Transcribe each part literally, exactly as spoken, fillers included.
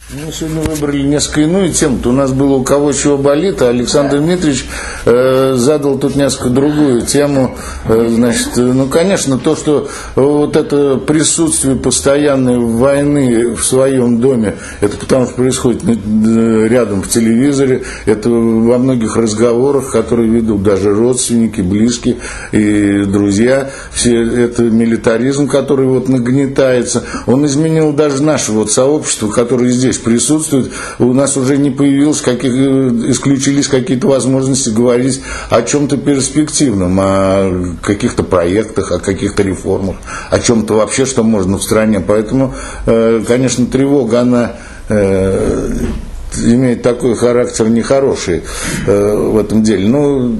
Мы сегодня выбрали несколько иную тему. У нас было «У кого чего болит», а Александр Дмитриевич э, задал тут несколько другую тему. Э, значит, ну, конечно, то, что вот это присутствие постоянной войны в своем доме, это потому что происходит рядом в телевизоре, это во многих разговорах, которые ведут даже родственники, близкие и друзья. Все это милитаризм, который вот нагнетается. Он изменил даже наше вот сообщество, которое здесь присутствует. У нас уже не появилось, каких, исключились какие-то возможности говорить о чем-то перспективном, о каких-то проектах, о каких-то реформах, о чем-то вообще, что можно в стране. Поэтому, конечно, тревога, она имеет такой характер нехороший в этом деле. Ну,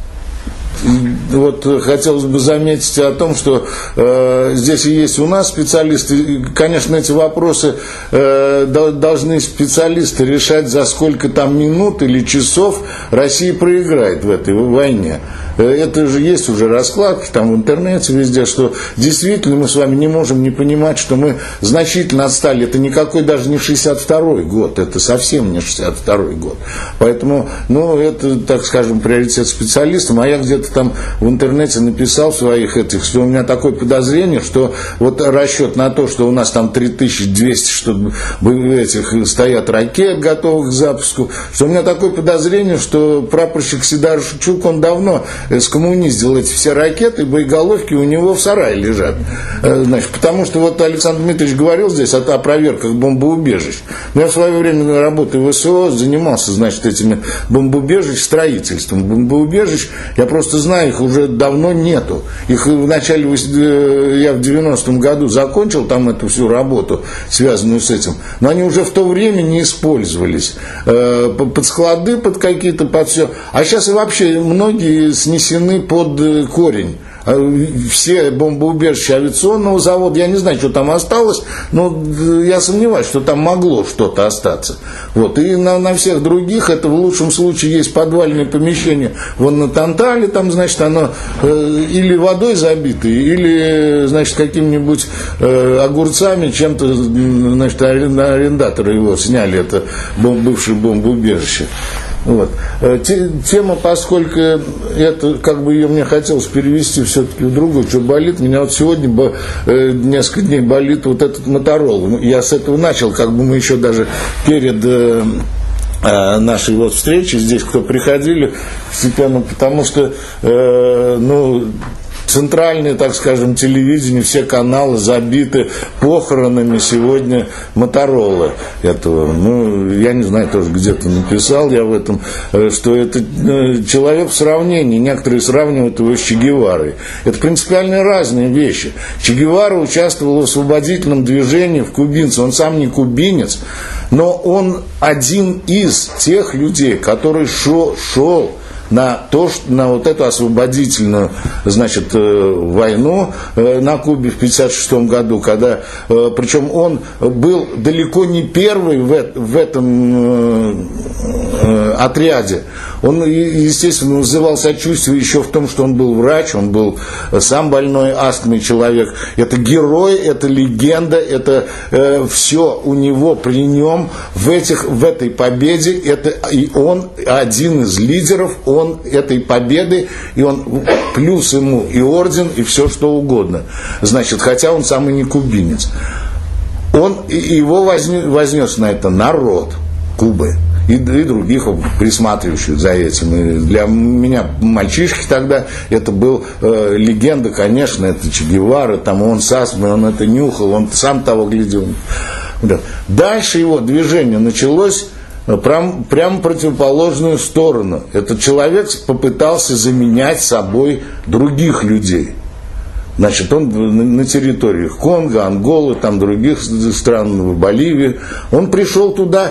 вот хотелось бы заметить о том, что э, здесь и есть у нас специалисты. И, конечно, эти вопросы э, должны специалисты решать, за сколько там минут или часов Россия проиграет в этой войне. Это же есть уже раскладки там в интернете везде, что действительно мы с вами не можем не понимать, что мы значительно отстали. Это никакой даже не шестьдесят второй год, это совсем не шестьдесят второй год. Поэтому, ну, это, так скажем, приоритет специалистам. А я где-то там в интернете написал в своих этих, что у меня такое подозрение, что вот расчет на то, что у нас там три тысячи двести что этих стоят ракет, готовых к запуску, что у меня такое подозрение, что прапорщик Сидар Шевчук, он давно скоммуниздил эти все ракеты, боеголовки у него в сарае лежат. Значит, потому что вот Александр Дмитриевич говорил здесь о, о проверках бомбоубежищ. Я в свое время, работая в ВСО, занимался, значит, этими бомбоубежищ, строительством бомбоубежищ. Я просто знаю, их уже давно нету. Их в начале, я в девяностом году закончил там эту всю работу, связанную с этим, но они уже в то время не использовались. Под склады, под какие-то, под все. А сейчас и вообще многие снесли под корень. Все бомбоубежища авиационного завода, я не знаю, что там осталось, но я сомневаюсь, что там могло что-то остаться. Вот. И на, на всех других, это в лучшем случае есть подвальное помещение, вон на Тантале, там, значит, оно э, или водой забито, или, значит, какими-нибудь э, огурцами, чем-то, значит, арендаторы его сняли, это бывшее бомбоубежище. Вот. Тема, поскольку это, как бы ее мне хотелось перевести все-таки в другую, что болит, меня вот сегодня несколько дней болит вот этот Моторол. Я с этого начал, как бы мы еще даже перед нашей вот встречи здесь, кто приходили, постепенно, потому что, ну, центральное, так скажем, телевидение, все каналы забиты похоронами сегодня Моторолы этого. Ну, я не знаю, тоже где-то написал я в этом, что это человек в сравнении, некоторые сравнивают его с Че Геварой. Это принципиально разные вещи. Че Гевара участвовал в освободительном движении в кубинце, он сам не кубинец, но он один из тех людей, который шел, шел на то, на вот эту освободительную, значит, войну на Кубе в пятьдесят шестом году, когда, причем он был далеко не первый в этом отряде. Он, естественно, вызывал сочувствие еще в том, что он был врач, он был сам больной астмой человек. Это герой, это легенда, это э, все у него при нем в, этих, в этой победе. Это, и он один из лидеров он этой победы, и он плюс ему и орден, и все что угодно. Значит, хотя он сам и не кубинец. Он, его вознес, вознес на это народ Кубы. И, и других присматривающих за этим. И для меня, мальчишки тогда, это был э, легенда, конечно, это Че Гевара, там он с астмой, он это нюхал, он сам того глядел. Да. Дальше его движение началось прям, прям противоположную сторону. Этот человек попытался заменять собой других людей. Значит, он на территориях Конго, Анголы, там других стран, в Боливии, он пришел туда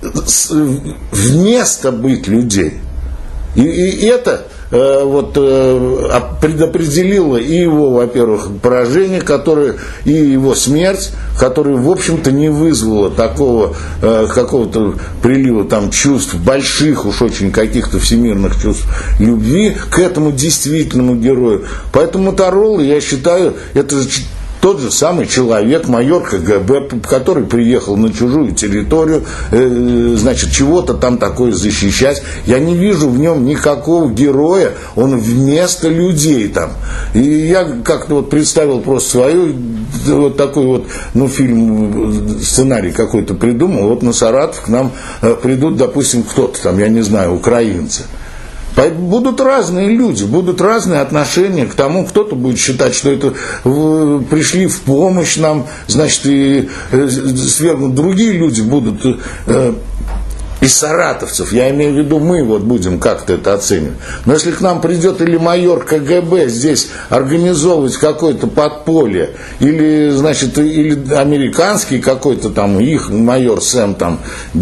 вместо быть людей. И, и это э, вот, э, предопределило и его, во-первых, поражение, которое, и его смерть, которая, в общем-то, не вызвала такого э, какого-то прилива там, чувств, больших уж очень каких-то всемирных чувств любви к этому действительному герою. Поэтому Моторолы, я считаю, это тот же самый человек, майор ка гэ бэ, который приехал на чужую территорию, э, значит, чего-то там такое защищать. Я не вижу в нем никакого героя, он вместо людей там. И я как-то вот представил просто свою, вот такой вот, ну, фильм, сценарий какой-то придумал. Вот на Саратов к нам придут, допустим, кто-то там, я не знаю, украинцы. Будут разные люди, будут разные отношения к тому, кто-то будет считать, что это пришли в помощь нам, значит, и сверху другие люди будут из саратовцев, я имею в виду, мы вот будем как-то это оценивать. Но если к нам придет или майор ка гэ бэ здесь организовывать какое-то подполье, или, значит, или американский какой-то там, их майор Сэм там,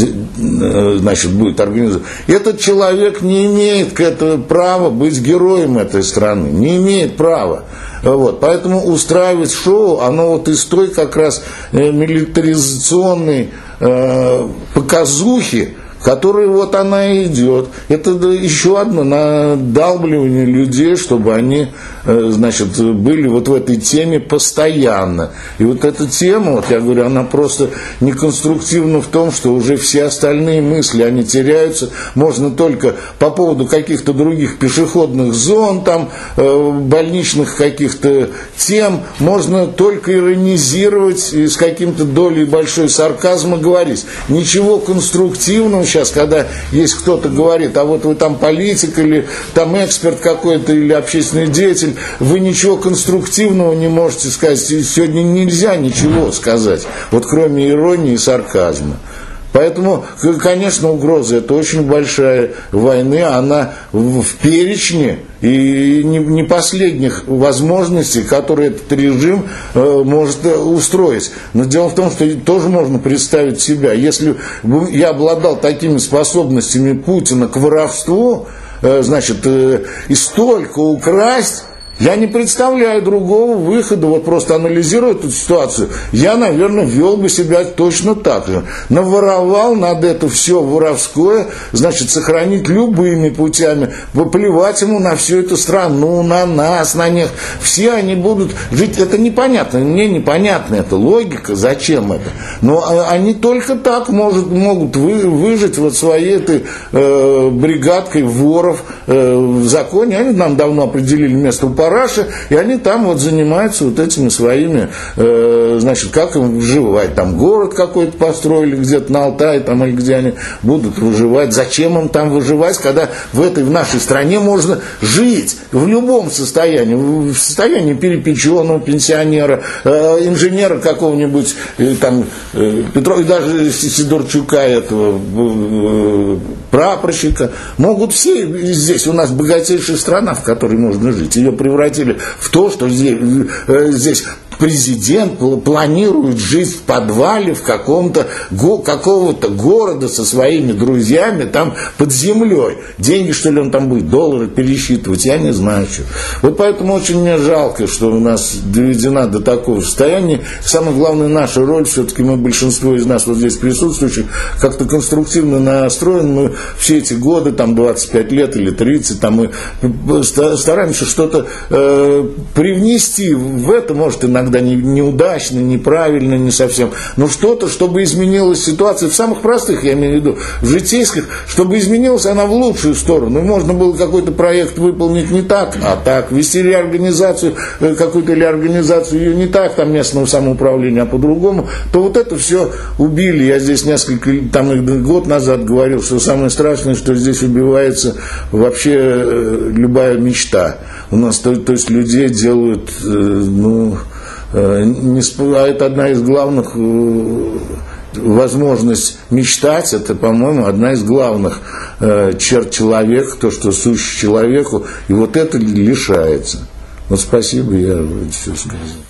значит, будет организовывать, этот человек не имеет к этому права быть героем этой страны, не имеет права. Вот, поэтому устраивать шоу, оно вот из той как раз милитаризационной э, показухи, в которой вот она и идет. Это еще одно надалбливание людей, чтобы они, значит, были вот в этой теме постоянно. И вот эта тема, вот я говорю, она просто неконструктивна в том, что уже все остальные мысли, они теряются. Можно только по поводу каких-то других пешеходных зон, там, больничных каких-то тем, можно только иронизировать и с каким-то долей большой сарказма говорить. Ничего конструктивного сейчас, когда есть кто-то говорит, а вот вы там политик или там эксперт какой-то или общественный деятель, вы ничего конструктивного не можете сказать. Сегодня нельзя ничего сказать, вот кроме иронии и сарказма. Поэтому, конечно, угроза это очень большая войны, она в перечне и не последних возможностей, которые этот режим может устроить. Но дело в том, что тоже можно представить себя. Если бы я обладал такими способностями Путина к воровству, значит, и столько украсть, я не представляю другого выхода, вот просто анализируя эту ситуацию, я, наверное, вел бы себя точно так же. Наворовал, надо это все воровское, значит, сохранить любыми путями, поплевать ему на всю эту страну, на нас, на них. Все они будут жить, это непонятно, мне непонятна эта логика, зачем это. Но они только так может, могут вы, выжить вот своей этой э, бригадкой воров э, в законе. Они нам давно определили место у Параши, и они там вот занимаются вот этими своими, э, значит, как им выживать. Там город какой-то построили где-то на Алтае, там, или где они будут выживать. Зачем им там выживать, когда в этой, в нашей стране можно жить в любом состоянии, в состоянии перепеченного пенсионера, э, инженера какого-нибудь, э, там, э, Петрова, и даже Сидорчука этого, э, прапорщика. Могут все здесь, у нас богатейшая страна, в которой можно жить. Ее превратили в то, что здесь, здесь президент планирует жить в подвале в каком-то го, какого-то города со своими друзьями там под землей. Деньги, что ли, он там будет, доллары пересчитывать, я не знаю, что. Вот поэтому очень мне жалко, что у нас доведена до такого состояния. Самое главное, наша роль, все-таки мы, большинство из нас вот здесь присутствующих, как-то конструктивно настроены. Мы все эти годы, там двадцать пять лет или тридцать, там мы стараемся что-то э, привнести в это, может, иногда не, неудачно, неправильно, не совсем, но что-то, чтобы изменилась ситуация в самых простых, я имею в виду, в житейских, чтобы изменилась она в лучшую сторону. Можно было какой-то проект выполнить не так, а так, вести реорганизацию, какую-то реорганизацию ее не так, там местного самоуправления, а по-другому, то вот это все убили. Я здесь несколько, там, год назад говорил, что самое страшное, что здесь убивается вообще любая мечта. У нас, то, то есть, людей делают, ну, не, а это одна из главных возможностей мечтать, это, по-моему, одна из главных э, черт человека, то, что сущее человеку, и вот это лишается. Вот спасибо, я все сказал.